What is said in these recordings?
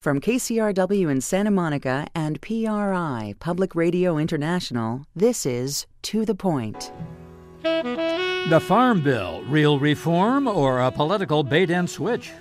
From KCRW in Santa Monica and PRI, Public Radio International, this is To the Point. The Farm Bill, real reform or a political bait-and-switch?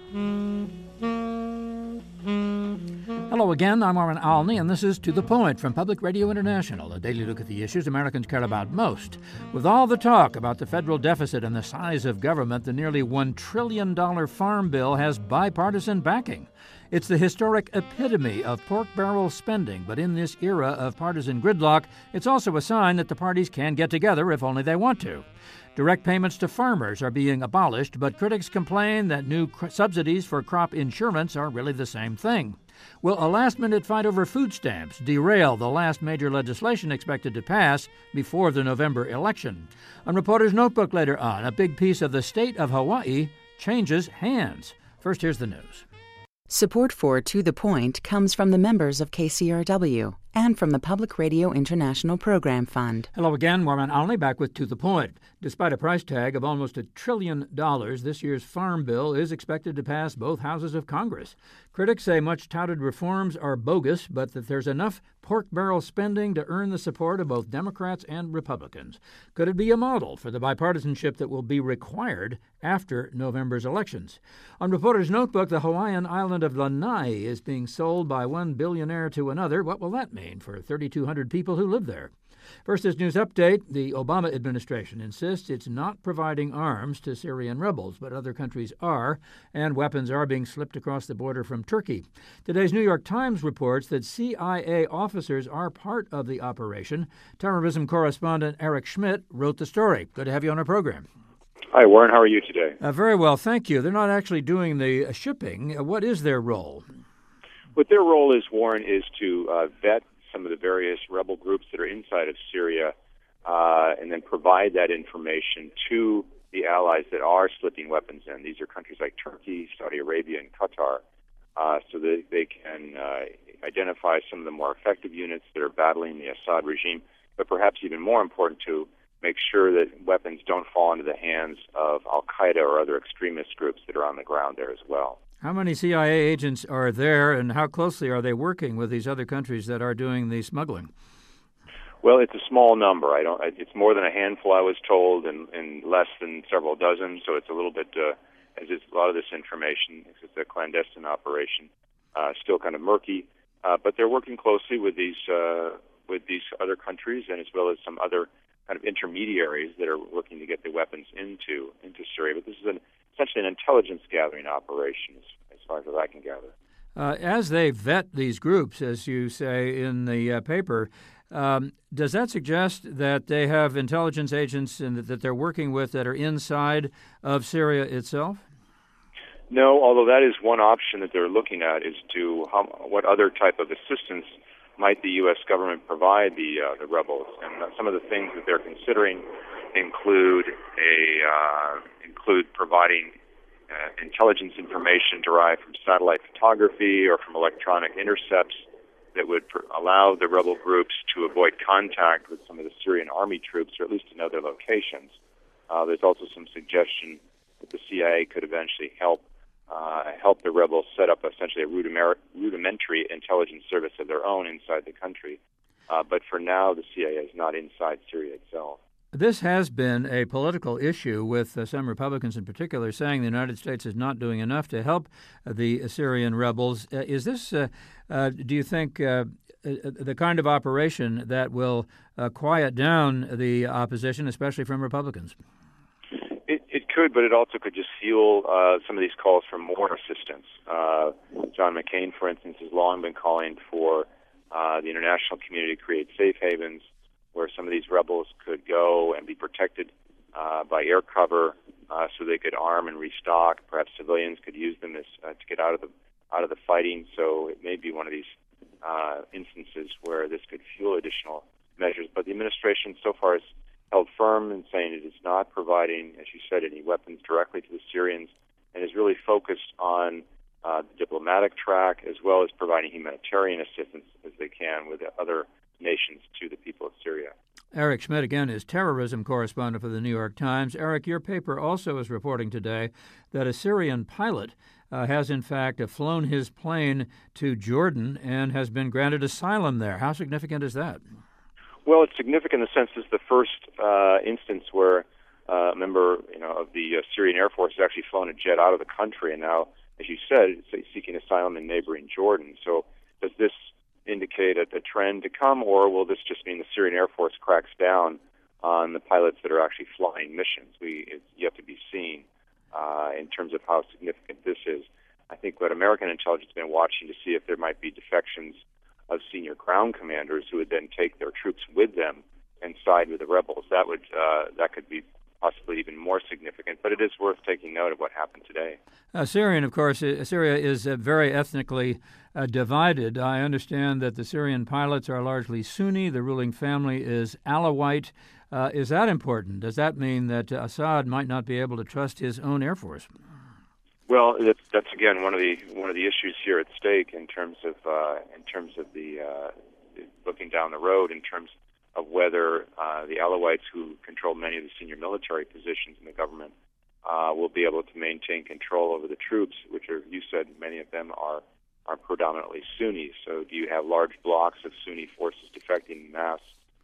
Hello again, I'm Warren Alney, and this is To the Point from Public Radio International, a daily look at the issues Americans care about most. With all the talk about the federal deficit and the size of government, the nearly $1 trillion Farm Bill has bipartisan backing. It's the historic epitome of pork barrel spending, but in this era of partisan gridlock, it's also a sign that the parties can get together if only they want to. Direct payments to farmers are being abolished, but critics complain that new subsidies for crop insurance are really the same thing. Will a last-minute fight over food stamps derail the last major legislation expected to pass before the November election? On Reporter's Notebook later on, a big piece of the state of Hawaii changes hands. First, here's the news. Support for To the Point comes from the members of KCRW and from the Public Radio International Program Fund. Hello again, Warren Alney back with To the Point. Despite a price tag of almost $1 trillion, this year's Farm Bill is expected to pass both houses of Congress. Critics say much touted reforms are bogus, but that there's enough pork barrel spending to earn the support of both Democrats and Republicans. Could it be a model for the bipartisanship that will be required after November's elections? On Reporter's Notebook, the Hawaiian island of Lanai is being sold by one billionaire to another. What will that mean for 3,200 people who live there? First, this news update. The Obama administration insists it's not providing arms to Syrian rebels, but other countries are, and weapons are being slipped across the border from Turkey. Today's New York Times reports that CIA officers are part of the operation. Terrorism correspondent Eric Schmidt wrote the story. Good to have you on our program. Hi, Warren. How are you today? Very well, thank you. They're not actually doing the shipping. What is their role? What their role is, Warren, is to vet some of the various rebel groups that are inside of Syria and then provide that information to the allies that are slipping weapons in. These are countries like Turkey, Saudi Arabia, and Qatar, so that they can identify some of the more effective units that are battling the Assad regime, but perhaps even more important to make sure that weapons don't fall into the hands of al-Qaeda or other extremist groups that are on the ground there as well. How many CIA agents are there, and how closely are they working with these other countries that are doing the smuggling? Well, it's a small number. It's more than a handful, I was told, and less than several dozen. So it's a little bit, as it's a lot of this information, it's a clandestine operation, still kind of murky. But they're working closely with these other countries, and as well as some other kind of intermediaries that are looking to get the weapons into Syria. But this is essentially an intelligence gathering operation, as far as I can gather. As they vet these groups, as you say in the paper, does that suggest that they have intelligence agents and that they're working with that are inside of Syria itself? No, although that is one option that they're looking at, is what other type of assistance might the U.S. government provide the rebels. And some of the things that they're considering include providing intelligence information derived from satellite photography or from electronic intercepts that would allow the rebel groups to avoid contact with some of the Syrian army troops, or at least to know their locations. There's also some suggestion that the CIA could eventually help the rebels set up essentially a rudimentary intelligence service of their own inside the country. But for now, the CIA is not inside Syria itself. This has been a political issue with some Republicans in particular saying the United States is not doing enough to help the Syrian rebels. Is this, do you think, the kind of operation that will quiet down the opposition, especially from Republicans? It could, but it also could just fuel some of these calls for more assistance. John McCain, for instance, has long been calling for the international community to create safe havens where some of these rebels could go and be protected by air cover, so they could arm and restock. Perhaps civilians could use them to get out of the fighting. So it may be one of these instances where this could fuel additional measures. But the administration so far has held firm in saying it is not providing, as you said, any weapons directly to the Syrians, and is really focused on the diplomatic track as well as providing humanitarian assistance as they can with other nations to the people of Syria. Eric Schmidt, again, is terrorism correspondent for the New York Times. Eric, your paper also is reporting today that a Syrian pilot has, in fact, flown his plane to Jordan and has been granted asylum there. How significant is that? Well, it's significant in the sense it's the first instance where a member of the Syrian Air Force has actually flown a jet out of the country, and now, as you said, it's seeking asylum in neighboring Jordan. So does this indicate a trend to come, or will this just mean the Syrian Air Force cracks down on the pilots that are actually flying missions? It's yet to be seen in terms of how significant this is. I think what American intelligence has been watching to see if there might be defections of senior ground commanders who would then take their troops with them and side with the rebels. That could be possibly even more significant, but it is worth taking note of what happened today. Syria is very ethnically divided. I understand that the Syrian pilots are largely Sunni. The ruling family is Alawite. Is that important? Does that mean that Assad might not be able to trust his own Air Force? Well, that's again one of the issues here at stake in terms of the looking down the road in terms of whether the Alawites, who control many of the senior military positions in the government, will be able to maintain control over the troops, which are, you said, many of them are predominantly Sunni. So do you have large blocks of Sunni forces defecting en masse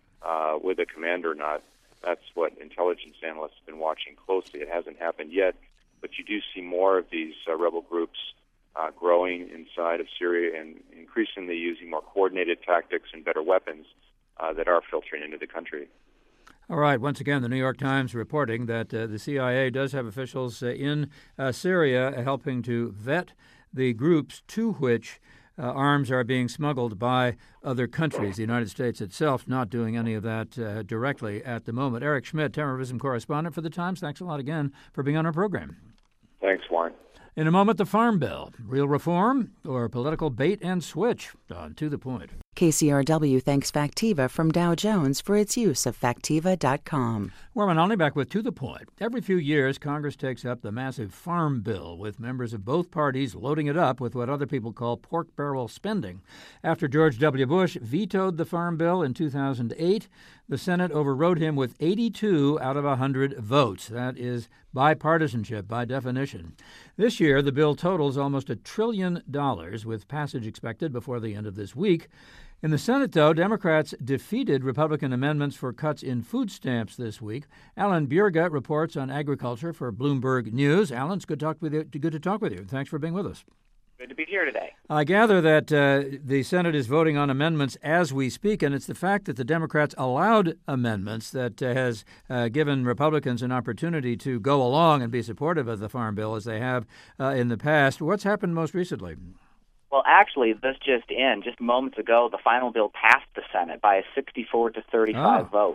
with a commander or not? That's what intelligence analysts have been watching closely. It hasn't happened yet, but you do see more of these rebel groups growing inside of Syria and increasingly using more coordinated tactics and better weapons that are filtering into the country. All right. Once again, the New York Times reporting that the CIA does have officials in Syria helping to vet the groups to which arms are being smuggled by other countries. The United States itself not doing any of that directly at the moment. Eric Schmidt, terrorism correspondent for the Times, thanks a lot again for being on our program. Thanks, Warren. In a moment, the Farm Bill. Real reform or political bait and switch? On To the Point. KCRW thanks Factiva from Dow Jones for its use of Factiva.com. Warren Olney back with To the Point. Every few years, Congress takes up the massive Farm Bill, with members of both parties loading it up with what other people call pork barrel spending. After George W. Bush vetoed the Farm Bill in 2008, the Senate overrode him with 82 out of 100 votes. That is bipartisanship by definition. This year, the bill totals almost $1 trillion, with passage expected before the end of this week. In the Senate, though, Democrats defeated Republican amendments for cuts in food stamps this week. Alan Bjerga reports on agriculture for Bloomberg News. Alan, it's good to talk with you. Thanks for being with us. Good to be here today. I gather that the Senate is voting on amendments as we speak, and it's the fact that the Democrats allowed amendments that has given Republicans an opportunity to go along and be supportive of the Farm Bill as they have in the past. What's happened most recently? Well, actually, this just moments ago, the final bill passed the Senate by a 64-35 vote.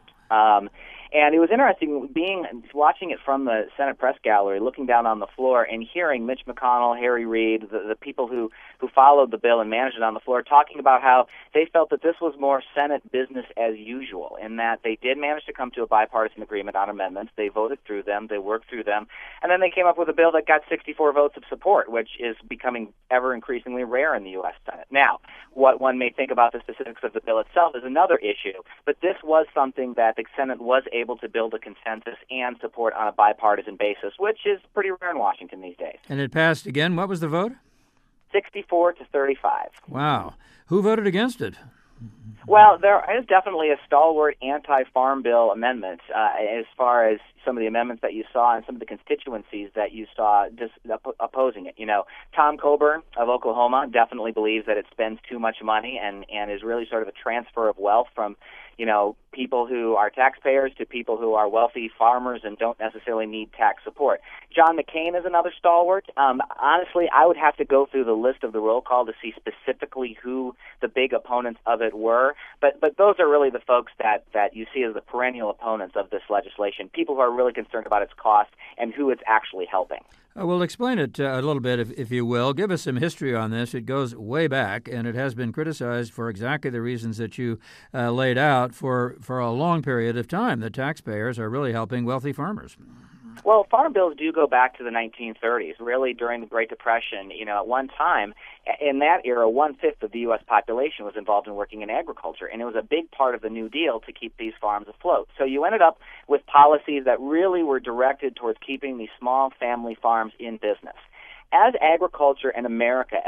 And it was interesting watching it from the Senate press gallery, looking down on the floor and hearing Mitch McConnell, Harry Reid, the people who followed the bill and managed it on the floor, talking about how they felt that this was more Senate business as usual, in that they did manage to come to a bipartisan agreement on amendments. They voted through them, they worked through them, and then they came up with a bill that got 64 votes of support, which is becoming ever increasingly rare in the U.S. Senate. Now, what one may think about the specifics of the bill itself is another issue, but this was something that the Senate was able to build a consensus and support on a bipartisan basis, which is pretty rare in Washington these days. And it passed again. What was the vote? 64-35. Wow. Who voted against it? Well, there is definitely a stalwart anti-farm bill amendment as far as some of the amendments that you saw and some of the constituencies that you saw just opposing it. You know, Tom Coburn of Oklahoma definitely believes that it spends too much money and is really sort of a transfer of wealth from, people who are taxpayers to people who are wealthy farmers and don't necessarily need tax support. John McCain is another stalwart. Honestly, I would have to go through the list of the roll call to see specifically who the big opponents of it were. But those are really the folks that you see as the perennial opponents of this legislation, people who are really concerned about its cost and who it's actually helping. Well, explain it a little bit, if you will. Give us some history on this. It goes way back, and it has been criticized for exactly the reasons that you laid out for a long period of time. The taxpayers are really helping wealthy farmers. Well, farm bills do go back to the 1930s, really during the Great Depression. At one time, in that era, 1/5 of the U.S. population was involved in working in agriculture, and it was a big part of the New Deal to keep these farms afloat. So you ended up with policies that really were directed towards keeping these small family farms in business. As agriculture in America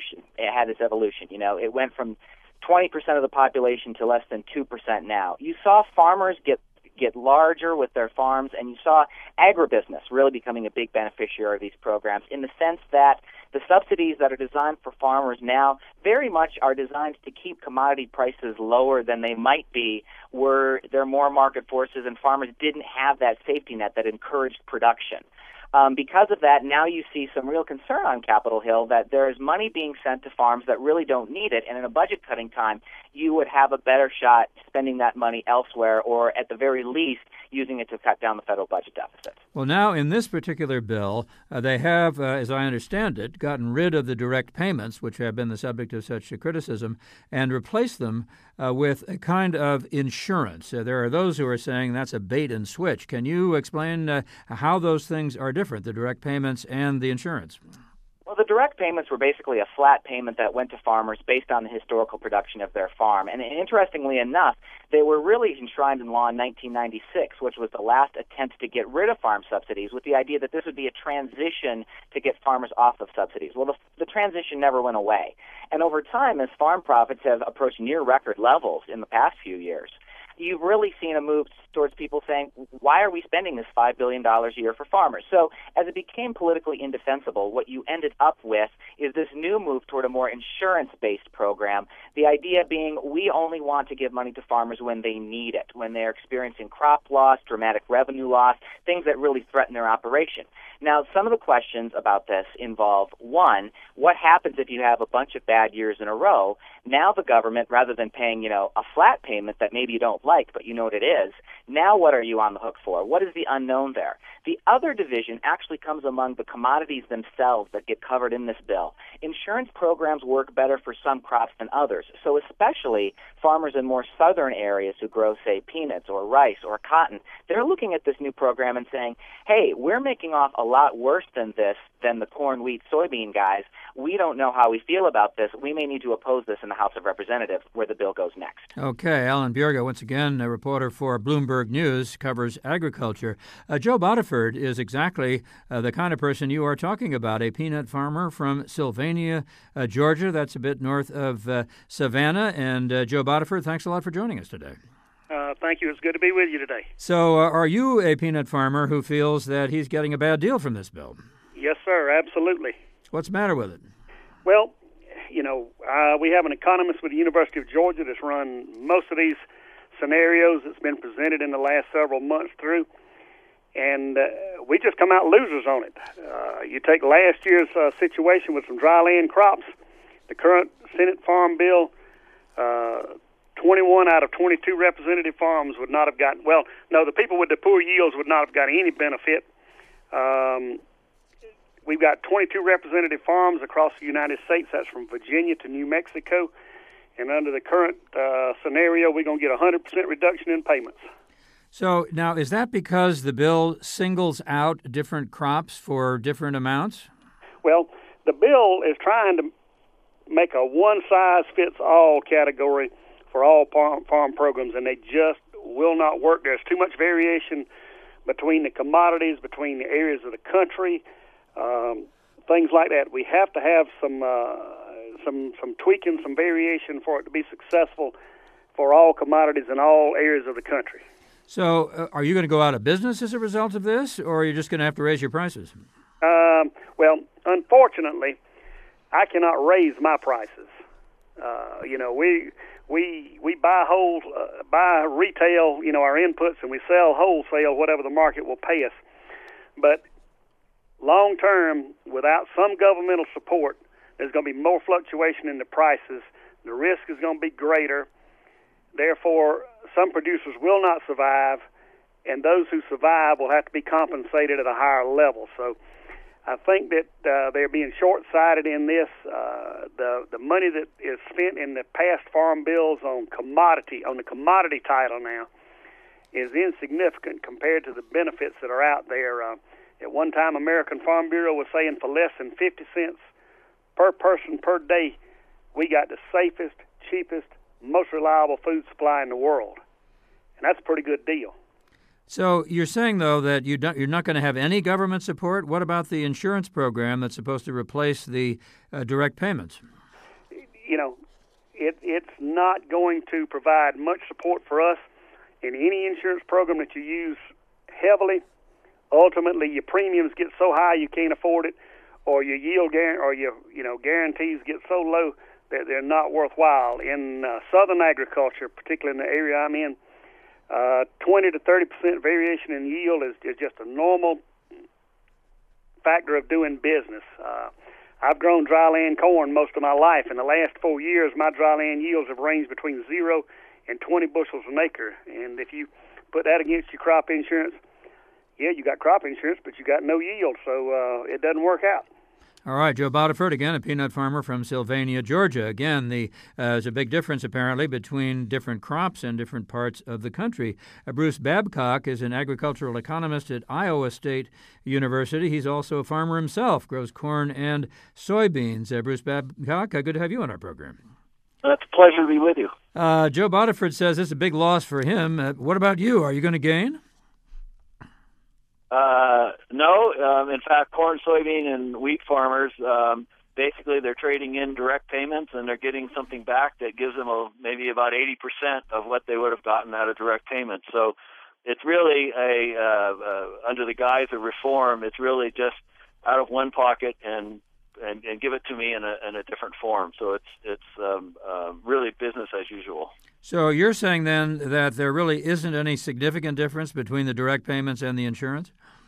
had its evolution, it went from 20% of the population to less than 2% now. You saw farmers get larger with their farms, and you saw agribusiness really becoming a big beneficiary of these programs in the sense that the subsidies that are designed for farmers now very much are designed to keep commodity prices lower than they might be were there more market forces and farmers didn't have that safety net that encouraged production. Because of that, now you see some real concern on Capitol Hill that there is money being sent to farms that really don't need it, and in a budget-cutting time, you would have a better shot spending that money elsewhere, or at the very least, using it to cut down the federal budget deficit. Well, now, in this particular bill, they have, as I understand it, gotten rid of the direct payments, which have been the subject of such criticism, and replaced them with a kind of insurance. There are those who are saying that's a bait and switch. Can you explain how those things are different, the direct payments and the insurance? Well, the direct payments were basically a flat payment that went to farmers based on the historical production of their farm. And interestingly enough, they were really enshrined in law in 1996, which was the last attempt to get rid of farm subsidies, with the idea that this would be a transition to get farmers off of subsidies. Well, the transition never went away. And over time, as farm profits have approached near record levels in the past few years, you've really seen a move towards people saying, why are we spending this $5 billion a year for farmers? So as it became politically indefensible, what you ended up with is this new move toward a more insurance-based program, the idea being we only want to give money to farmers when they need it, when they're experiencing crop loss, dramatic revenue loss, things that really threaten their operation. Now, some of the questions about this involve, one, what happens if you have a bunch of bad years in a row? Now the government, rather than paying, a flat payment that maybe you don't like, but you know what it is, now what are you on the hook for? What is the unknown there? The other division actually comes among the commodities themselves that get covered in this bill. Insurance programs work better for some crops than others, so especially farmers in more southern areas who grow, say, peanuts or rice or cotton, they're looking at this new program and saying, hey, we're making off a lot worse than the corn, wheat, soybean guys. We don't know how we feel about this. We may need to oppose this in the House of Representatives, where the bill goes next. Okay, Alan Bjerga, once again, a reporter for Bloomberg News, covers agriculture. Joe Boddiford is exactly the kind of person you are talking about, a peanut farmer from Sylvania, Georgia. That's a bit north of Savannah. And Joe Boddiford, thanks a lot for joining us today. Thank you. It's good to be with you today. So are you a peanut farmer who feels that he's getting a bad deal from this bill? Yes, sir. Absolutely. What's the matter with it? Well, we have an economist with the University of Georgia that's run most of these scenarios that's been presented in the last several months through, and we just come out losers on it. You take last year's situation with some dry land crops, the current Senate Farm Bill, 21 out of 22 representative farms would not have gotten, the people with the poor yields would not have got any benefit. We've got 22 representative farms across the United States. That's from Virginia to New Mexico. And under the current scenario, we're going to get a 100% reduction in payments. So now, is that because the bill singles out different crops for different amounts? Well, the bill is trying to make a one-size-fits-all category for all farm programs, and they just will not work. There's too much variation between the commodities, between the areas of the country, things like that. We have to have some tweaking, some variation for it to be successful for all commodities in all areas of the country. So are you going to go out of business as a result of this, or are you just going to have to raise your prices? Well, unfortunately, I cannot raise my prices. We buy retail, our inputs, and we sell wholesale whatever the market will pay us. But long term, without some governmental support, there's going to be more fluctuation in the prices. The risk is going to be greater. Therefore, some producers will not survive, and those who survive will have to be compensated at a higher level. So I think that they're being short-sighted in this. The money that is spent in the past farm bills on the commodity title now is insignificant compared to the benefits that are out there. At one time, American Farm Bureau was saying for less than 50 cents per person per day, we got the safest, cheapest, most reliable food supply in the world. And that's a pretty good deal. So you're saying, though, that you're not going to have any government support? What about the insurance program that's supposed to replace the direct payments? You know, it's not going to provide much support for us in any insurance program that you use heavily. Ultimately, your premiums get so high you can't afford it, or your yield or your guarantees get so low that they're not worthwhile. In southern agriculture, particularly in the area I'm in, 20 to 30% variation in yield is just a normal factor of doing business. I've grown dryland corn most of my life. In the last 4 years, my dryland yields have ranged between 0 and 20 bushels an acre. And if you put that against your crop insurance, yeah, you got crop insurance, but you got no yield, so it doesn't work out. All right, Joe Boddiford, again, a peanut farmer from Sylvania, Georgia. Again, there's a big difference, apparently, between different crops in different parts of the country. Bruce Babcock is an agricultural economist at Iowa State University. He's also a farmer himself, grows corn and soybeans. Bruce Babcock, good to have you on our program. It's a pleasure to be with you. Joe Boddiford says it's a big loss for him. What about you? Are you going to gain? No. In fact, corn, soybean, and wheat farmers, basically they're trading in direct payments, and they're getting something back that gives them maybe about 80% of what they would have gotten out of direct payments. So it's really under the guise of reform, it's really just out of one pocket and give it to me in a different form. So it's really business as usual. So you're saying then that there really isn't any significant difference between the direct payments and the insurance?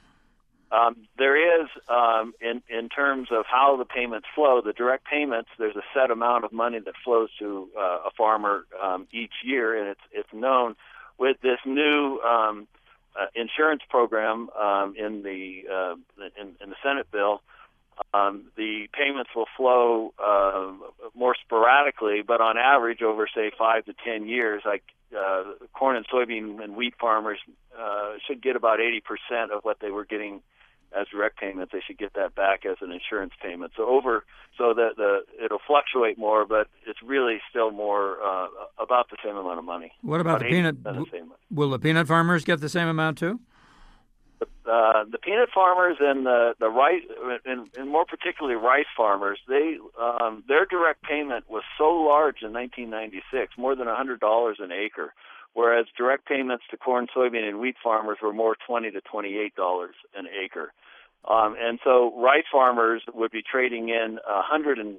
There is, in terms of how the payments flow. The direct payments, there's a set amount of money that flows to a farmer each year, and it's known. With this new insurance program in the Senate bill, the payments will flow more sporadically, but on average over, say, 5 to 10 years, like corn and soybean and wheat farmers should get about 80% of what they were getting as direct payments. They should get that back as an insurance payment. So it'll fluctuate more, but it's really still more about the same amount of money. What about the peanut? Will the peanut farmers get the same amount too? The peanut farmers and the rice, and more particularly rice farmers, their direct payment was so large in 1996, more than $100 an acre, whereas direct payments to corn, soybean, and wheat farmers were more $20 to $28 an acre. And so rice farmers would be trading in $120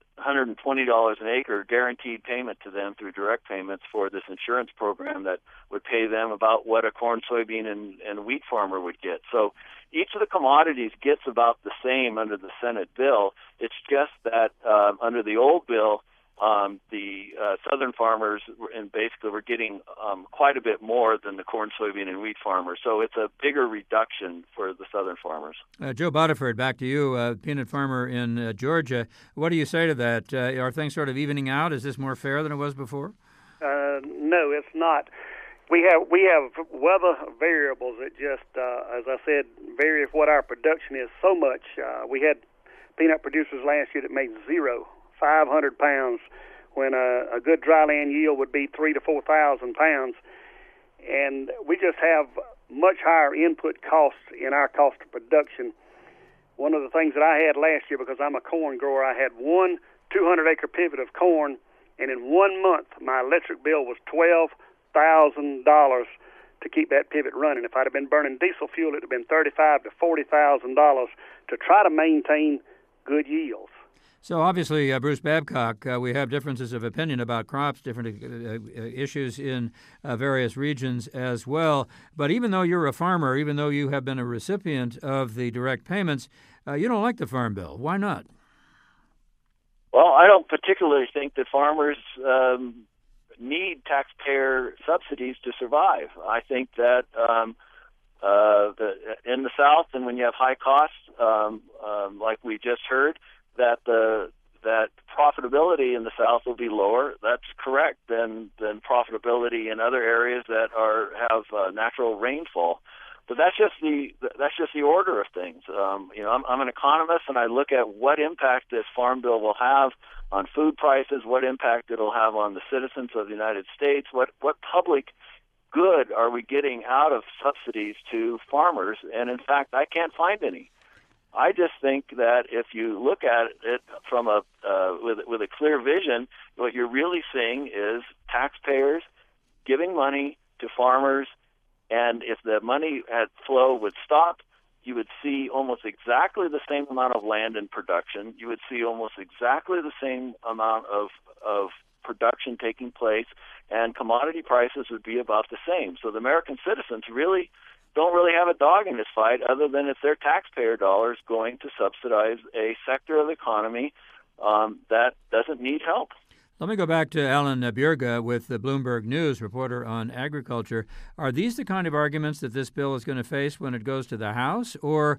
an acre guaranteed payment to them through direct payments for this insurance program that would pay them about what a corn, soybean, and wheat farmer would get. So each of the commodities gets about the same under the Senate bill. It's just that under the old bill, the southern farmers were getting quite a bit more than the corn, soybean, and wheat farmers. So it's a bigger reduction for the southern farmers. Joe Boddiford, back to you, peanut farmer in Georgia. What do you say to that? Are things sort of evening out? Is this more fair than it was before? No, it's not. We have weather variables that just, as I said, vary what our production is so much. We had peanut producers last year that made 500 pounds, when a good dryland yield would be 3,000 to 4,000 pounds. And we just have much higher input costs in our cost of production. One of the things that I had last year, because I'm a corn grower, I had one 200-acre pivot of corn, and in 1 month my electric bill was $12,000 to keep that pivot running. If I'd have been burning diesel fuel, it would have been $35,000 to $40,000 to try to maintain good yields. So obviously, Bruce Babcock, we have differences of opinion about crops, different issues in various regions as well. But even though you're a farmer, even though you have been a recipient of the direct payments, you don't like the Farm Bill. Why not? Well, I don't particularly think that farmers need taxpayer subsidies to survive. I think that in the South, and when you have high costs, like we just heard, that the that profitability in the South will be lower. That's correct than profitability in other areas that have natural rainfall. But that's just the order of things. I'm an economist, and I look at what impact this farm bill will have on food prices, what impact it'll have on the citizens of the United States, what public good are we getting out of subsidies to farmers? And in fact, I can't find any. I just think that if you look at it from with a clear vision, what you're really seeing is taxpayers giving money to farmers. And if the money flow would stop, you would see almost exactly the same amount of land in production. You would see almost exactly the same amount of production taking place, and commodity prices would be about the same. So the American citizens don't really have a dog in this fight, other than it's their taxpayer dollars going to subsidize a sector of the economy that doesn't need help. Let me go back to Alan Bjerga with the Bloomberg News, reporter on agriculture. Are these the kind of arguments that this bill is going to face when it goes to the House, or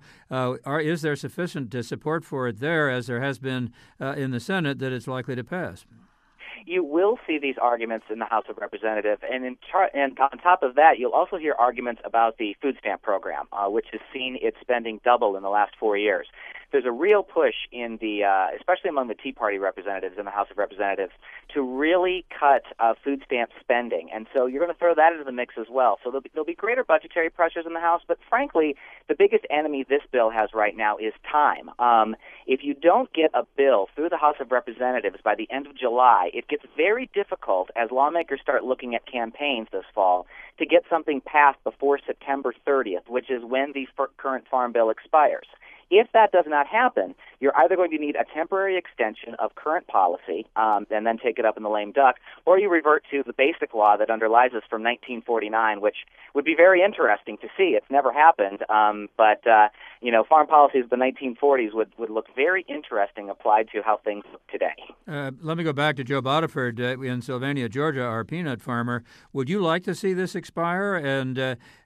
is there sufficient support for it there, as there has been in the Senate, that it's likely to pass? You will see these arguments in the House of Representatives, and on top of that, you'll also hear arguments about the food stamp program, which has seen its spending double in the last 4 years. There's a real push in especially among the Tea Party representatives in the House of Representatives, to really cut food stamp spending, and so you're going to throw that into the mix as well. So there'll be greater budgetary pressures in the House, but frankly, the biggest enemy this bill has right now is time. If you don't get a bill through the House of Representatives by the end of July, it gets very difficult as lawmakers start looking at campaigns this fall to get something passed before September 30th, which is when the current Farm Bill expires. If that does not happen, you're either going to need a temporary extension of current policy and then take it up in the lame duck, or you revert to the basic law that underlies us from 1949, which would be very interesting to see. It's never happened, but farm policies of the 1940s would look very interesting applied to how things look today. Let me go back to Joe Boddiford in Sylvania, Georgia, our peanut farmer. Would you like to see this expire and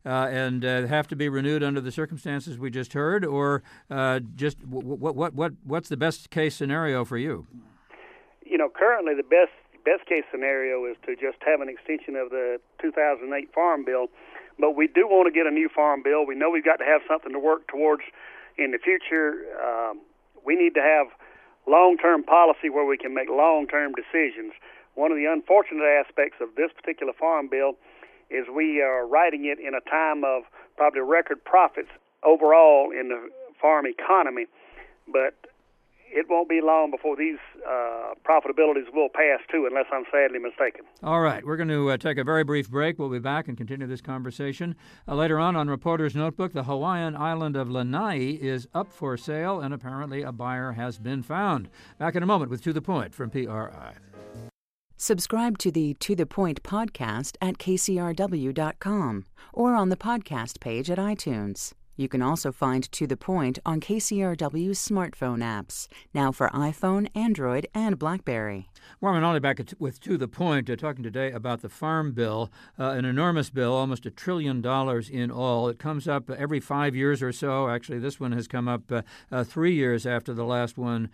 have to be renewed under the circumstances we just heard, or just what's the best case scenario for you? Currently the best case scenario is to just have an extension of the 2008 Farm Bill, but we do want to get a new Farm Bill. We know we've got to have something to work towards in the future. We need to have long-term policy where we can make long-term decisions. One of the unfortunate aspects of this particular Farm Bill is we are writing it in a time of probably record profits overall in the farm economy, but it won't be long before these profitabilities will pass too, unless I'm sadly mistaken. All right, we're going to take a very brief break. We'll be back and continue this conversation. Later on Reporter's Notebook, the Hawaiian island of Lanai is up for sale, and apparently a buyer has been found. Back in a moment with To The Point from PRI. Subscribe to the To The Point podcast at kcrw.com or on the podcast page at iTunes. You can also find To The Point on KCRW's smartphone apps, now for iPhone, Android, and BlackBerry. Warren Olney back with To The Point, talking today about the Farm Bill, an enormous bill, almost $1 trillion in all. It comes up every 5 years or so. Actually, this one has come up 3 years after the last one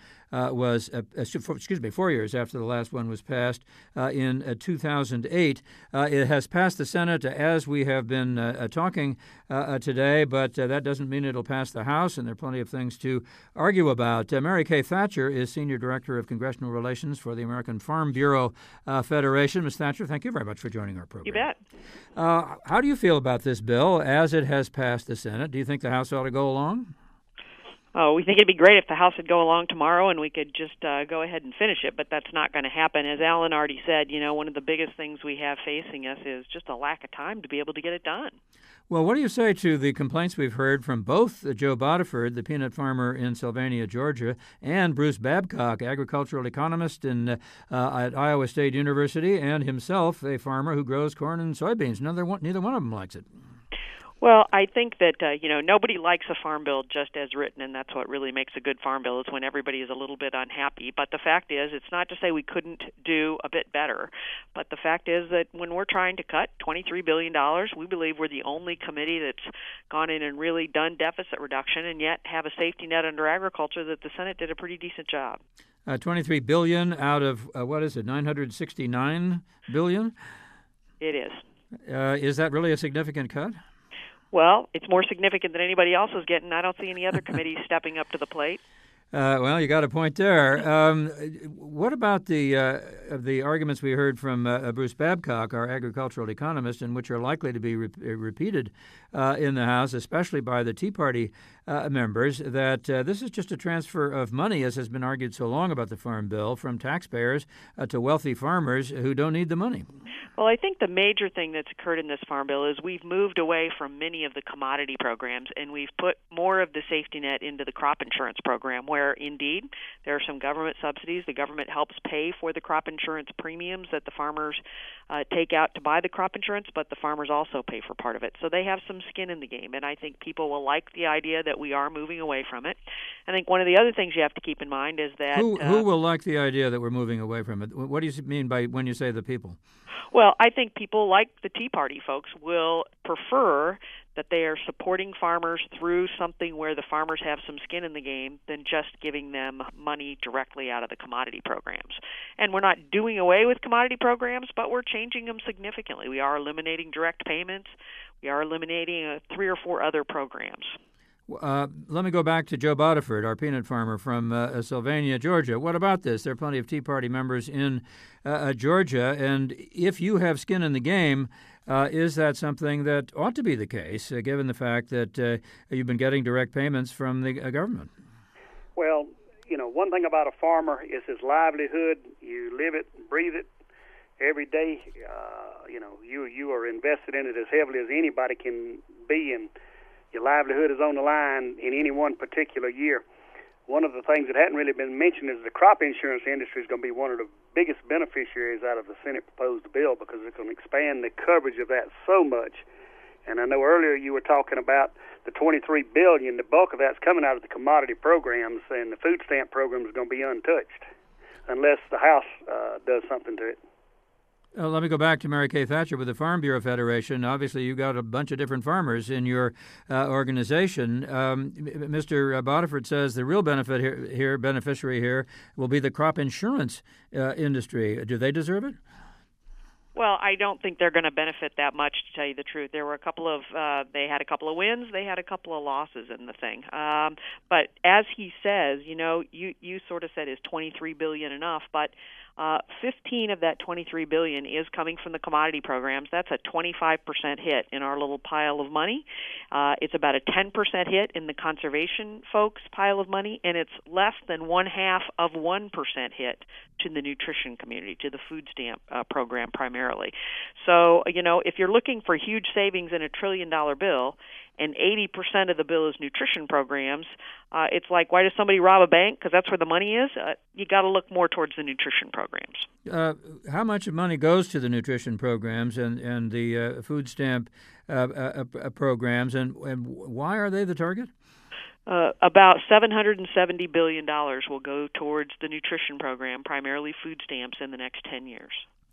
4 years after the last one was passed in 2008. It has passed the Senate as we have been talking today, but that doesn't mean it'll pass the House, and there are plenty of things to argue about. Mary Kay Thatcher is Senior Director of Congressional Relations for the American Farm Bureau Federation. Ms. Thatcher, thank you very much for joining our program. You bet. How do you feel about this bill as it has passed the Senate? Do you think the House ought to go along? Oh, we think it'd be great if the House would go along tomorrow and we could just go ahead and finish it, but that's not going to happen. As Alan already said, one of the biggest things we have facing us is just a lack of time to be able to get it done. Well, what do you say to the complaints we've heard from both Joe Boddiford, the peanut farmer in Sylvania, Georgia, and Bruce Babcock, agricultural economist at Iowa State University, and himself a farmer who grows corn and soybeans? Neither one of them likes it. Well, I think that, nobody likes a farm bill just as written, and that's what really makes a good farm bill is when everybody is a little bit unhappy. But the fact is, it's not to say we couldn't do a bit better, but the fact is that when we're trying to cut $23 billion, we believe we're the only committee that's gone in and really done deficit reduction and yet have a safety net under agriculture that the Senate did a pretty decent job. $23 billion out of, what is it, $969 billion? It is. Is that really a significant cut? Well, it's more significant than anybody else is getting. I don't see any other committees stepping up to the plate. Well, you got a point there. What about the arguments we heard from Bruce Babcock, our agricultural economist, and which are likely to be repeated in the House, especially by the Tea Party members, that this is just a transfer of money, as has been argued so long about the Farm Bill, from taxpayers to wealthy farmers who don't need the money? Well, I think the major thing that's occurred in this Farm Bill is we've moved away from many of the commodity programs, and we've put more of the safety net into the crop insurance program, where indeed there are some government subsidies. The government helps pay for the crop insurance premiums that the farmers take out to buy the crop insurance, but the farmers also pay for part of it. So they have some skin in the game, and I think people will like the idea that we are moving away from it. I think one of the other things you have to keep in mind is that... Who will like the idea that we're moving away from it? What do you mean by when you say the people? Well, I think people like the Tea Party folks will prefer that they are supporting farmers through something where the farmers have some skin in the game than just giving them money directly out of the commodity programs. And we're not doing away with commodity programs, but we're changing them significantly. We are eliminating direct payments. We are eliminating 3 or 4 other programs. Let me go back to Joe Bodiford, our peanut farmer from Sylvania, Georgia. What about this? There are plenty of Tea Party members in Georgia, and if you have skin in the game, is that something that ought to be the case, given the fact that you've been getting direct payments from the government? Well, one thing about a farmer is his livelihood. You live it, breathe it every day. You are invested in it as heavily as anybody can be, and your livelihood is on the line in any one particular year. One of the things that hadn't really been mentioned is the crop insurance industry is going to be one of the biggest beneficiaries out of the Senate proposed bill, because it's going to expand the coverage of that so much. And I know earlier you were talking about the $23 billion. The bulk of that's coming out of the commodity programs, and the food stamp program is going to be untouched unless the House does something to it. Let me go back to Mary Kay Thatcher with the Farm Bureau Federation. Obviously, you've got a bunch of different farmers in your organization. Mr. Bodiford says the real beneficiary here will be the crop insurance industry. Do they deserve it? Well, I don't think they're going to benefit that much, to tell you the truth. There were a couple of they had a couple of wins, they had a couple of losses in the thing. But as he says, you sort of said, is $23 billion enough? But 15 of that $23 billion is coming from the commodity programs. That's a 25% hit in our little pile of money. It's about a 10% hit in the conservation folks' pile of money, and it's less than 0.5% of 1% hit to the nutrition community, to the food stamp program primarily. So, if you're looking for huge savings in a $1 trillion bill, and 80% of the bill is nutrition programs, it's like, why does somebody rob a bank? Because that's where the money is. You got to look more towards the nutrition programs. How much of money goes to the nutrition programs and the food stamp programs, and why are they the target? About $770 billion will go towards the nutrition program, primarily food stamps, in the next 10 years.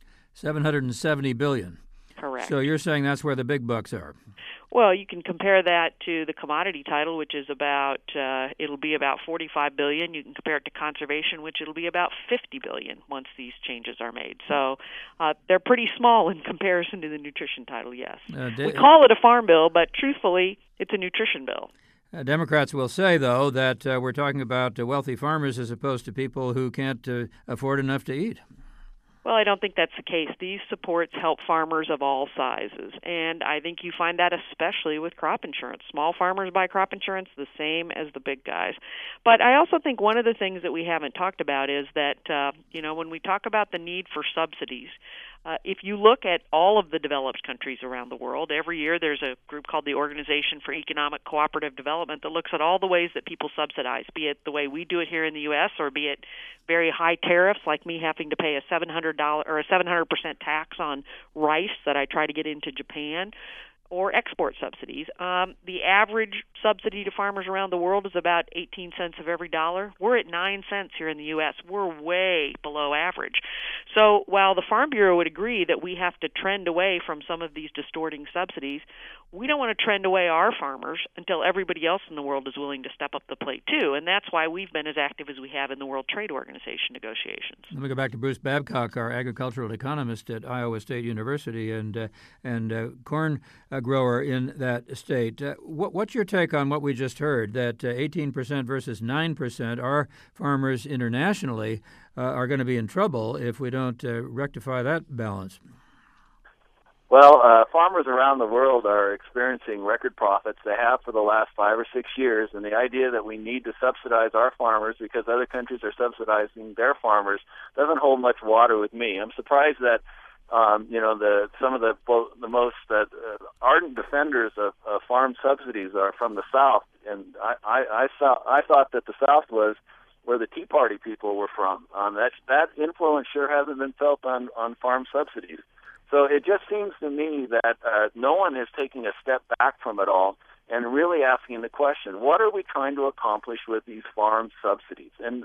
$770 billion. Correct. So you're saying that's where the big bucks are? Well, you can compare that to the commodity title, which is about it'll be about $45 billion. You can compare it to conservation, which it'll be about $50 billion once these changes are made. So they're pretty small in comparison to the nutrition title. Yes, we call it a farm bill, but truthfully, it's a nutrition bill. Democrats will say, though, that we're talking about wealthy farmers as opposed to people who can't afford enough to eat. Well, I don't think that's the case. These supports help farmers of all sizes, and I think you find that especially with crop insurance. Small farmers buy crop insurance the same as the big guys. But I also think one of the things that we haven't talked about is that, when we talk about the need for subsidies, if you look at all of the developed countries around the world, every year there's a group called the Organization for Economic Cooperative Development that looks at all the ways that people subsidize, be it the way we do it here in the U.S. or be it very high tariffs like me having to pay a $700 or a 700% tax on rice that I try to get into Japan, or export subsidies. The average subsidy to farmers around the world is about 18 cents of every dollar. We're at 9 cents here in the U.S. We're way below average. So while the Farm Bureau would agree that we have to trend away from some of these distorting subsidies, we don't want to trend away our farmers until everybody else in the world is willing to step up the plate too. And that's why we've been as active as we have in the World Trade Organization negotiations. Let me go back to Bruce Babcock, our agricultural economist at Iowa State University and corn grower in that state. What's your take on what we just heard, that 18% versus 9%, our farmers internationally are going to be in trouble if we don't rectify that balance? Well, farmers around the world are experiencing record profits. They have for the last 5 or 6 years, and the idea that we need to subsidize our farmers because other countries are subsidizing their farmers doesn't hold much water with me. I'm surprised that some of the most ardent defenders of farm subsidies are from the South, and I thought that the South was where the Tea Party people were from. That influence sure hasn't been felt on farm subsidies. So it just seems to me that no one is taking a step back from it all and really asking the question, what are we trying to accomplish with these farm subsidies? And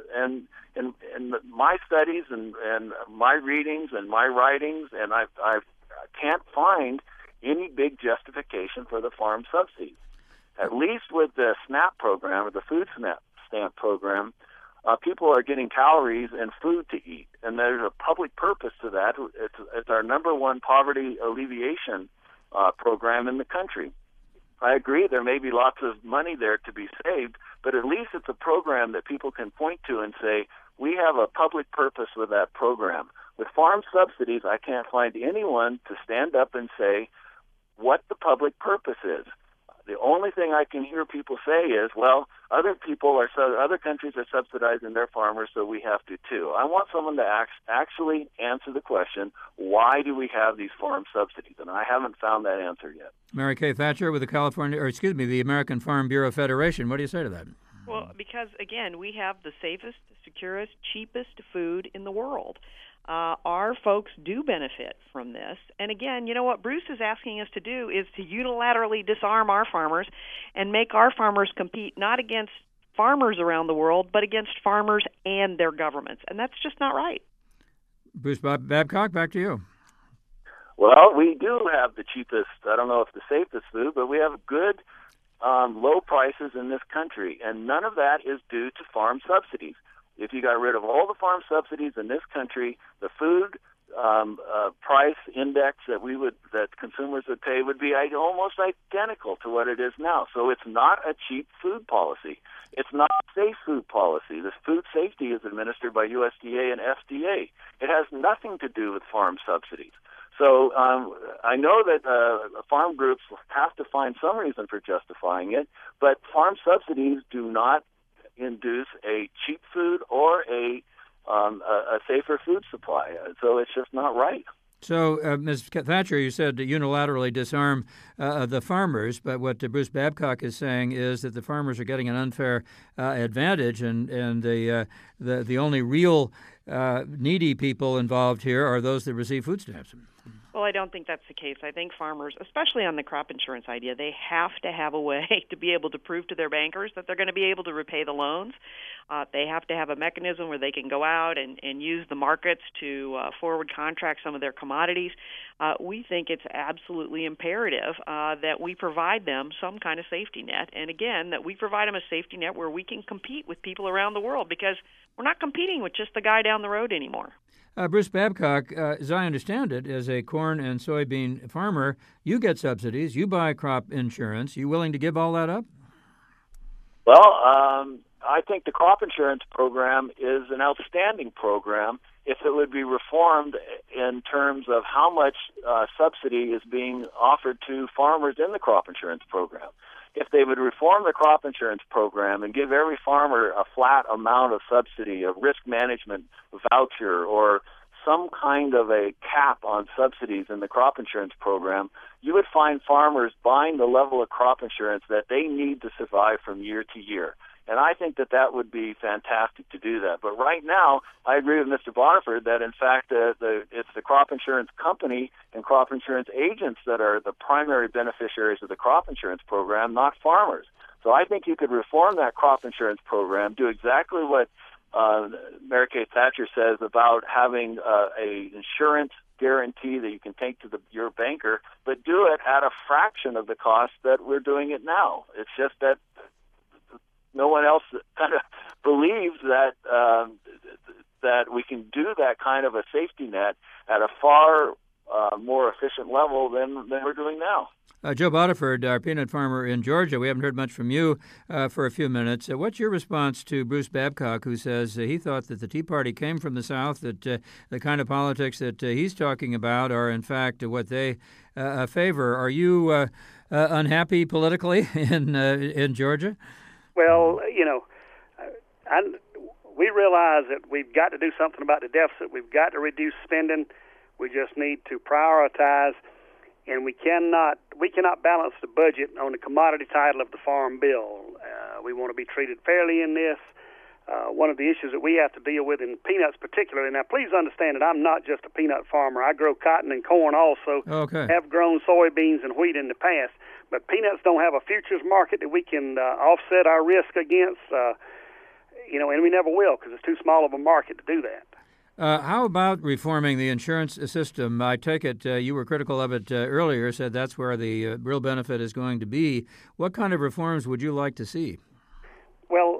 my studies and my readings and my writings, and I can't find any big justification for the farm subsidies. At least with the SNAP program, or the food stamp program, people are getting calories and food to eat, and there's a public purpose to that. It's our number one poverty alleviation program in the country. I agree there may be lots of money there to be saved, but at least it's a program that people can point to and say, we have a public purpose with that program. With farm subsidies, I can't find anyone to stand up and say what the public purpose is. The only thing I can hear people say is, well, other countries are subsidizing their farmers, so we have to too. I want someone to actually answer the question, why do we have these farm subsidies? And I haven't found that answer yet. Mary Kay Thatcher with the American Farm Bureau Federation. What do you say to that? Well, because, again, we have the safest, securest, cheapest food in the world. Our folks do benefit from this. And again, you know what Bruce is asking us to do is to unilaterally disarm our farmers and make our farmers compete not against farmers around the world, but against farmers and their governments. And that's just not right. Bruce Babcock, back to you. Well, we do have the cheapest, I don't know if the safest food, but we have good low prices in this country. And none of that is due to farm subsidies. If you got rid of all the farm subsidies in this country, the food price index that consumers would pay would be almost identical to what it is now. So it's not a cheap food policy. It's not a safe food policy. This food safety is administered by USDA and FDA. It has nothing to do with farm subsidies. So I know that farm groups have to find some reason for justifying it, but farm subsidies do not induce a cheap food or a safer food supply. So it's just not right. So, Ms. Thatcher, you said to unilaterally disarm the farmers, but what Bruce Babcock is saying is that the farmers are getting an unfair advantage, and the only real needy people involved here are those that receive food stamps. Well, I don't think that's the case. I think farmers, especially on the crop insurance idea, they have to have a way to be able to prove to their bankers that they're going to be able to repay the loans. They have to have a mechanism where they can go out and use the markets to forward contract some of their commodities. We think it's absolutely imperative that we provide them some kind of safety net. And again, that we provide them a safety net where we can compete with people around the world, because we're not competing with just the guy down the road anymore. Bruce Babcock, as I understand it, as a corn and soybean farmer, you get subsidies, you buy crop insurance. You willing to give all that up? Well, I think the crop insurance program is an outstanding program if it would be reformed in terms of how much subsidy is being offered to farmers in the crop insurance program. If they would reform the crop insurance program and give every farmer a flat amount of subsidy, a risk management voucher, or some kind of a cap on subsidies in the crop insurance program, you would find farmers buying the level of crop insurance that they need to survive from year to year. And I think that would be fantastic to do that. But right now, I agree with Mr. Bodiford that, in fact, it's the crop insurance company and crop insurance agents that are the primary beneficiaries of the crop insurance program, not farmers. So I think you could reform that crop insurance program, do exactly what Mary Kay Thatcher says about having a insurance guarantee that you can take to your banker, but do it at a fraction of the cost that we're doing it now. It's just that no one else kind of believes that that we can do that kind of a safety net at a far more efficient level than we're doing now. Joe Bodiford, our peanut farmer in Georgia, we haven't heard much from you for a few minutes. What's your response to Bruce Babcock, who says he thought that the Tea Party came from the South, that the kind of politics that he's talking about are, in fact, what they favor? Are you unhappy politically in Georgia? Well, we realize that we've got to do something about the deficit. We've got to reduce spending. We just need to prioritize. And we cannot balance the budget on the commodity title of the Farm Bill. We want to be treated fairly in this. One of the issues that we have to deal with in peanuts particularly. Now, please understand that I'm not just a peanut farmer. I grow cotton and corn also. Okay. Have grown soybeans and wheat in the past. But peanuts don't have a futures market that we can offset our risk against, and we never will because it's too small of a market to do that. How about reforming the insurance system? I take it you were critical of it earlier, said that's where the real benefit is going to be. What kind of reforms would you like to see? Well,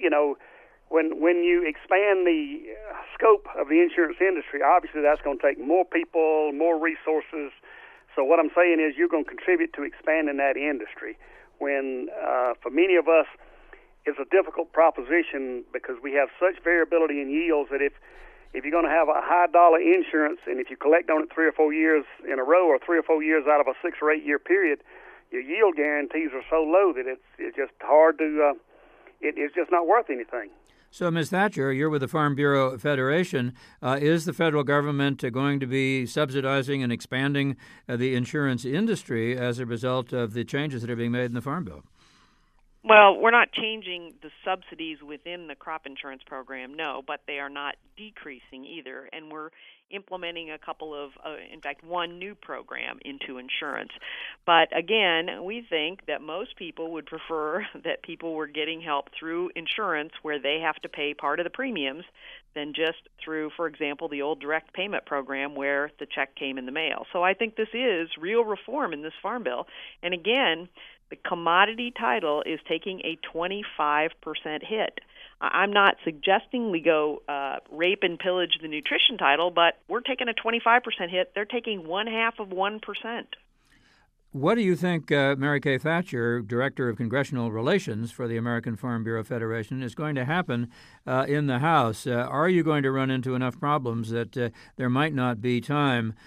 when you expand the scope of the insurance industry, obviously that's going to take more people, more resources. So what I'm saying is you're going to contribute to expanding that industry when, for many of us, it's a difficult proposition because we have such variability in yields that if you're going to have a high dollar insurance and if you collect on it 3 or 4 years in a row or 3 or 4 years out of a 6 or 8 year period, your yield guarantees are so low that it's just hard to, it's just not worth anything. So, Ms. Thatcher, you're with the Farm Bureau Federation. Is the federal government going to be subsidizing and expanding the insurance industry as a result of the changes that are being made in the Farm Bill? Well, we're not changing the subsidies within the crop insurance program, no, but they are not decreasing either. And we're implementing a couple of, in fact, one new program into insurance. But again, we think that most people would prefer that people were getting help through insurance where they have to pay part of the premiums than just through, for example, the old direct payment program where the check came in the mail. So I think this is real reform in this Farm Bill. And again, the commodity title is taking a 25% hit. I'm not suggesting we go rape and pillage the nutrition title, but we're taking a 25% hit. They're taking 0.5%. What do you think Mary Kay Thatcher, Director of Congressional Relations for the American Farm Bureau Federation, is going to happen in the House? Are you going to run into enough problems that there might not be time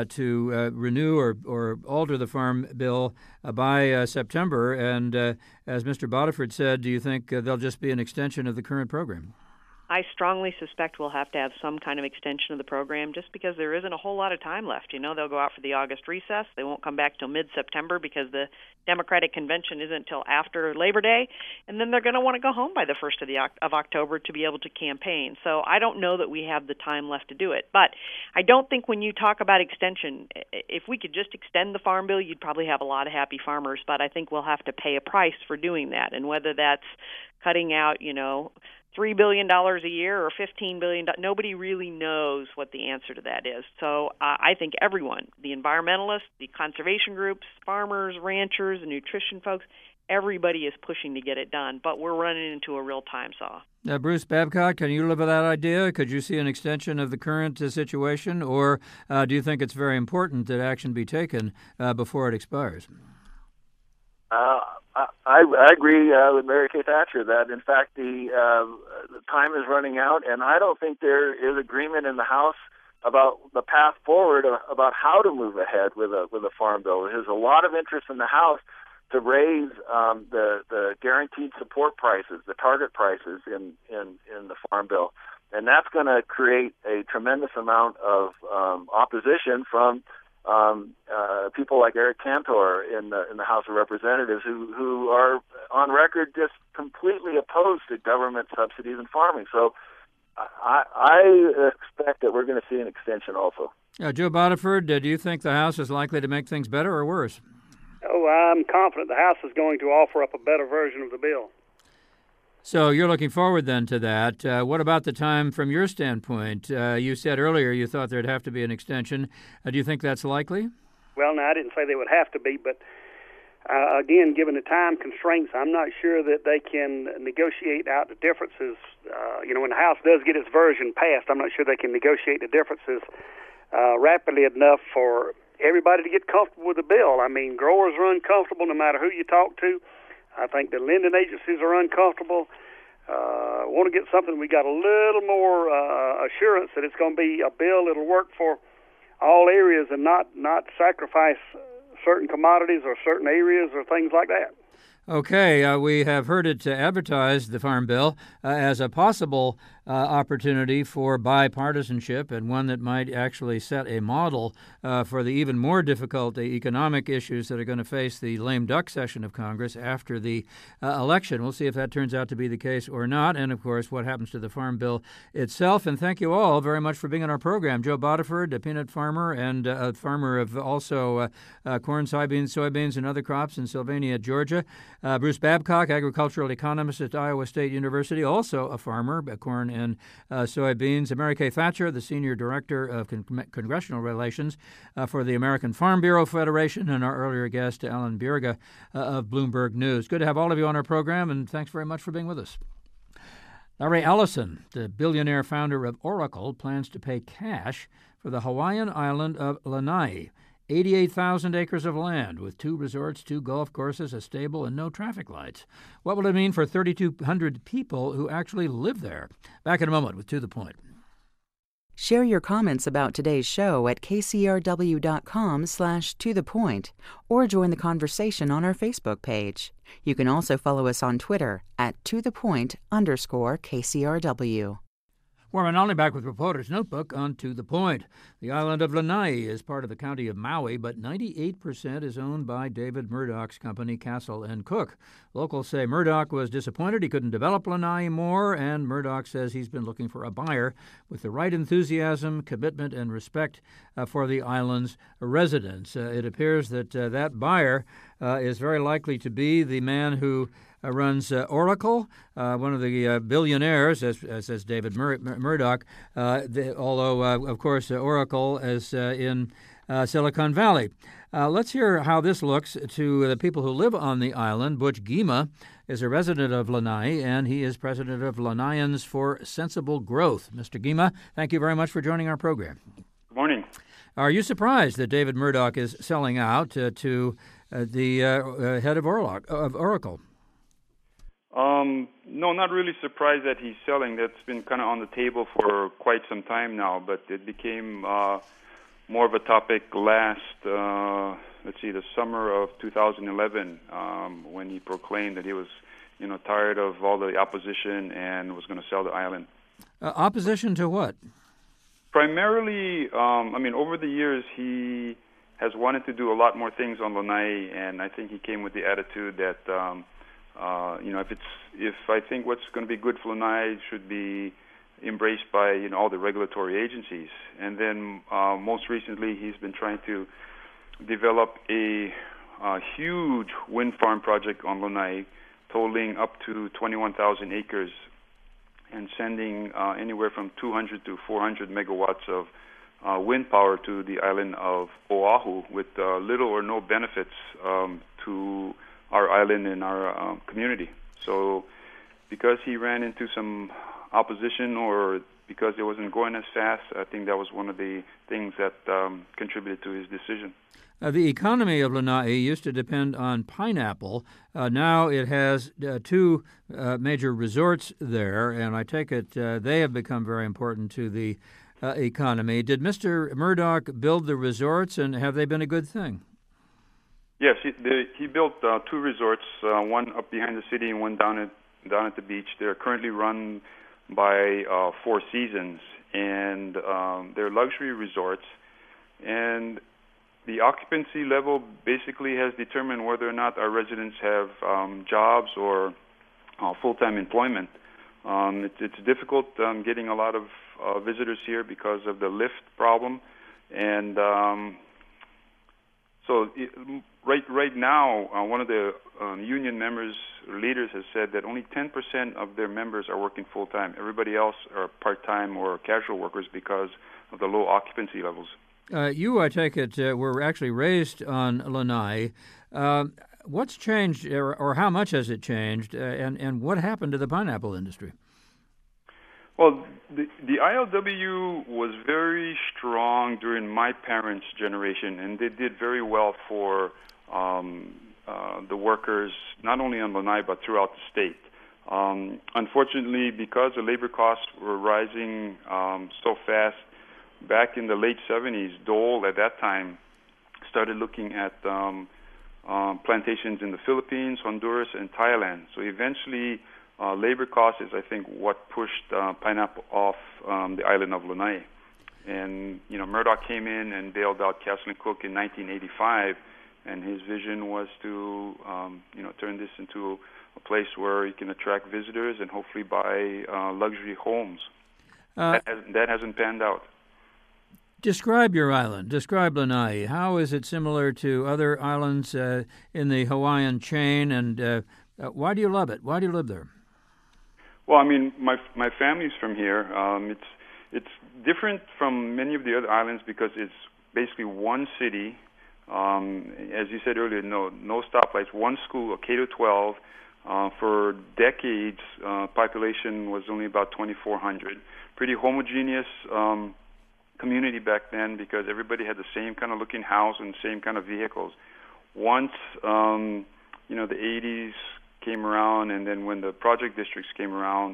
to renew or alter the Farm Bill by September? And as Mr. Bodiford said, do you think there'll just be an extension of the current program? I strongly suspect we'll have to have some kind of extension of the program just because there isn't a whole lot of time left. You know, they'll go out for the August recess. They won't come back till mid-September because the Democratic convention isn't until after Labor Day. And then they're going to want to go home by the 1st of October to be able to campaign. So I don't know that we have the time left to do it. But I don't think when you talk about extension, if we could just extend the Farm Bill, you'd probably have a lot of happy farmers. But I think we'll have to pay a price for doing that. And whether that's cutting out, $3 billion a year or $15 billion, nobody really knows what the answer to that is. So I think everyone, the environmentalists, the conservation groups, farmers, ranchers, the nutrition folks, everybody is pushing to get it done, but we're running into a real time saw. Bruce Babcock, can you live with that idea? Could you see an extension of the current situation, or do you think it's very important that action be taken before it expires? I agree with Mary Kay Thatcher that, in fact, the time is running out, and I don't think there is agreement in the House about the path forward about how to move ahead with a Farm Bill. There's a lot of interest in the House to raise the guaranteed support prices, the target prices in the Farm Bill, and that's going to create a tremendous amount of opposition from people like Eric Cantor in the House of Representatives who are on record just completely opposed to government subsidies in farming. So I expect that we're going to see an extension also. Joe Botiford, do you think the House is likely to make things better or worse? Oh, I'm confident the House is going to offer up a better version of the bill. So you're looking forward then to that. What about the time from your standpoint? You said earlier you thought there'd have to be an extension. Do you think that's likely? Well, no, I didn't say they would have to be, but again, given the time constraints, I'm not sure that they can negotiate out the differences. When the House does get its version passed, I'm not sure they can negotiate the differences rapidly enough for everybody to get comfortable with the bill. I mean, growers are uncomfortable no matter who you talk to. I think the lending agencies are uncomfortable. Want to get something we got a little more assurance that it's going to be a bill that'll work for all areas and not sacrifice certain commodities or certain areas or things like that. Okay, we have heard it advertised, the Farm Bill, as a possible opportunity for bipartisanship and one that might actually set a model for the even more difficult economic issues that are going to face the lame duck session of Congress after the election. We'll see if that turns out to be the case or not, and, of course, what happens to the Farm Bill itself. And thank you all very much for being on our program. Joe Botiford, a peanut farmer and a farmer of also corn, soybeans, and other crops in Sylvania, Georgia. Bruce Babcock, agricultural economist at Iowa State University, also a farmer, corn and soybeans. Mary Kay Thatcher, the Senior Director of Congressional Relations for the American Farm Bureau Federation, and our earlier guest, Alan Bierga of Bloomberg News. Good to have all of you on our program, and thanks very much for being with us. Larry Ellison, the billionaire founder of Oracle, plans to pay cash for the Hawaiian island of Lanai. 88,000 acres of land with 2 resorts, 2 golf courses, a stable, and no traffic lights. What will it mean for 3,200 people who actually live there? Back in a moment with To The Point. Share your comments about today's show at kcrw.com/tothepoint or join the conversation on our Facebook page. You can also follow us on Twitter at @tothepoint_KCRW. Warren Olney back with Reporter's Notebook on To The Point. The island of Lanai is part of the county of Maui, but 98% is owned by David Murdoch's company, Castle & Cook. Locals say Murdoch was disappointed he couldn't develop Lanai more, and Murdoch says he's been looking for a buyer with the right enthusiasm, commitment, and respect for the island's residents. It appears that that buyer is very likely to be the man who runs Oracle, one of the billionaires, as says David Murdoch, although, of course, Oracle is in Silicon Valley. Let's hear how this looks to the people who live on the island. Butch Gima is a resident of Lanai, and he is president of Lanaians for Sensible Growth. Mr. Gima, thank you very much for joining our program. Good morning. Are you surprised that David Murdoch is selling out to the head of Oracle? No, not really surprised that he's selling. That's been kind of on the table for quite some time now, but it became more of a topic last, the summer of 2011, when he proclaimed that he was, tired of all the opposition and was going to sell the island. Opposition to what? Primarily, over the years, he has wanted to do a lot more things on Lanai, and I think he came with the attitude that if I think what's going to be good for Lanai should be embraced by all the regulatory agencies. And then most recently, he's been trying to develop a huge wind farm project on Lanai, totaling up to 21,000 acres, and sending anywhere from 200 to 400 megawatts of wind power to the island of Oahu, with little or no benefits to our island and our community. So because he ran into some opposition or because it wasn't going as fast, I think that was one of the things that contributed to his decision. The economy of Lanai used to depend on pineapple. Now it has 2 major resorts there, and I take it they have become very important to the economy. Did Mr. Murdoch build the resorts, and have they been a good thing? Yes, he built 2 resorts, one up behind the city and one down at the beach. They're currently run by 4 Seasons, and they're luxury resorts. And the occupancy level basically has determined whether or not our residents have jobs or full-time employment. It's difficult getting a lot of visitors here because of the lift problem, and right now, one of the union members or leaders has said that only 10% of their members are working full-time. Everybody else are part-time or casual workers because of the low occupancy levels. You, I take it, were actually raised on Lanai. What's changed, or how much has it changed, and what happened to the pineapple industry? Well, the ILW was very strong during my parents' generation, and they did very well for the workers, not only on Lanai but throughout the state. Unfortunately, because the labor costs were rising so fast, back in the late 70s, Dole at that time started looking at plantations in the Philippines, Honduras, and Thailand. So eventually, labor costs is, I think, what pushed pineapple off the island of Lanai. And, Murdoch came in and bailed out Castle & Cooke in 1985, and his vision was to, turn this into a place where you can attract visitors and hopefully buy luxury homes. That hasn't panned out. Describe your island. Describe Lanai. How is it similar to other islands in the Hawaiian chain, and why do you love it? Why do you live there? Well, I mean, my family's from here. It's different from many of the other islands because it's basically one city. As you said earlier, no stoplights, one school, a K-12. For decades, population was only about 2,400. Pretty homogeneous community back then because everybody had the same kind of looking house and same kind of vehicles. Once, the 80s came around, and then when the project districts came around,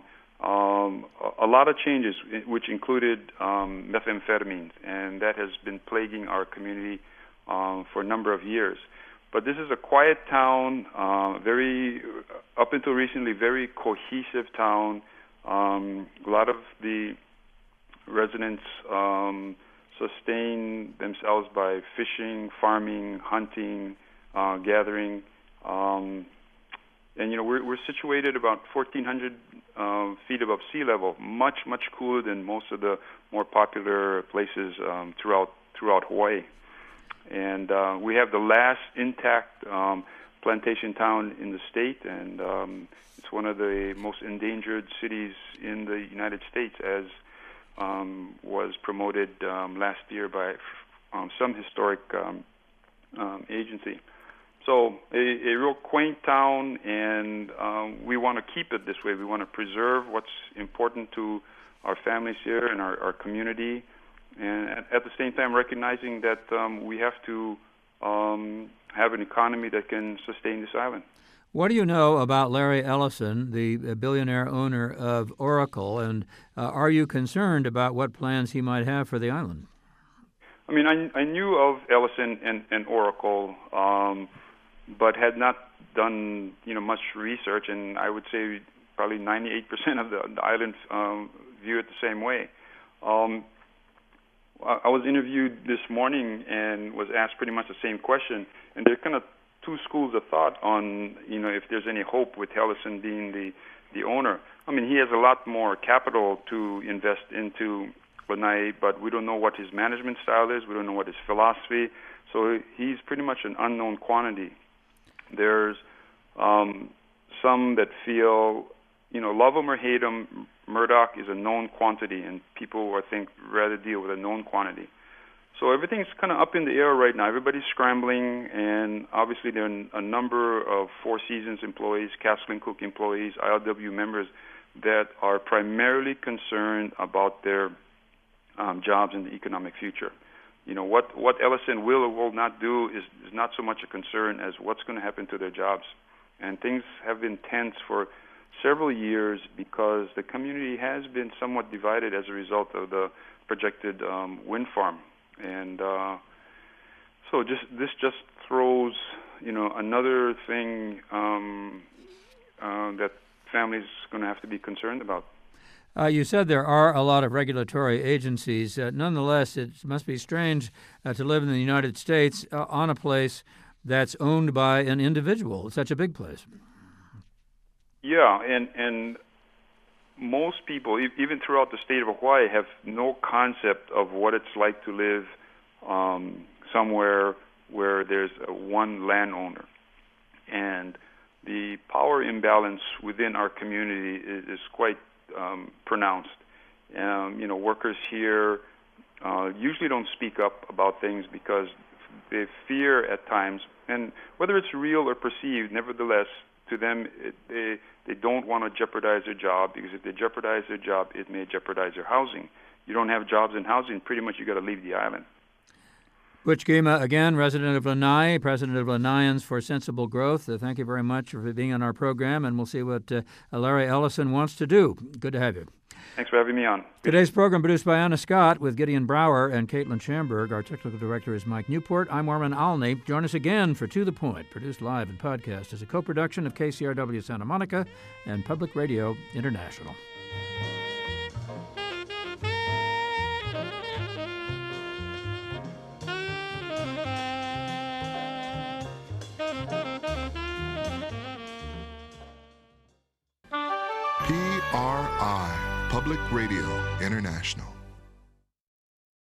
a lot of changes, which included methamphetamines, and that has been plaguing our community for a number of years. But this is a quiet town, very, up until recently, very cohesive town. A lot of the residents sustain themselves by fishing, farming, hunting, gathering. And, we're situated about 1,400 feet above sea level, much, much cooler than most of the more popular places throughout Hawaii. And we have the last intact plantation town in the state, and it's one of the most endangered cities in the United States, as was promoted last year by some historic agency. So a real quaint town, and we want to keep it this way. We want to preserve what's important to our families here and our community, and at the same time recognizing that we have to have an economy that can sustain this island. What do you know about Larry Ellison, the billionaire owner of Oracle, and are you concerned about what plans he might have for the island? I mean, I knew of Ellison and Oracle, but had not done much research, and I would say probably 98% of the island view it the same way. I was interviewed this morning and was asked pretty much the same question, and there's kind of two schools of thought on if there's any hope with Ellison being the owner. I mean, he has a lot more capital to invest into Lanai, but we don't know what his management style is. We don't know what his philosophy. So he's pretty much an unknown quantity. There's some that feel, love him or hate him, Murdoch is a known quantity, and people, I think, rather deal with a known quantity. So everything's kind of up in the air right now. Everybody's scrambling, and obviously there are a number of Four Seasons employees, Castle & Cooke employees, ILW members that are primarily concerned about their jobs in the economic future. What Ellison will or will not do is not so much a concern as what's going to happen to their jobs. And things have been tense for several years because the community has been somewhat divided as a result of the projected wind farm. And so this just throws, another thing that families going to have to be concerned about. You said there are a lot of regulatory agencies. Nonetheless, it must be strange to live in the United States on a place that's owned by an individual. It's such a big place. Yeah, and most people, even throughout the state of Hawaii, have no concept of what it's like to live somewhere where there's one landowner. And the power imbalance within our community is quite pronounced. Workers here usually don't speak up about things because they fear at times, and whether it's real or perceived, nevertheless, to them, they don't want to jeopardize their job, because if they jeopardize their job, it may jeopardize their housing. You don't have jobs and housing, pretty much you got to leave the island. Butch Gema, again, resident of Lanai, president of Lanaians for Sensible Growth. Thank you very much for being on our program, and we'll see what Larry Ellison wants to do. Good to have you. Thanks for having me on. Today's program produced by Anna Scott with Gideon Brower and Caitlin Schamberg. Our technical director is Mike Newport. I'm Orman Alney. Join us again for To The Point, produced live and podcast as a co-production of KCRW Santa Monica and Public Radio International. PRI, Public Radio International.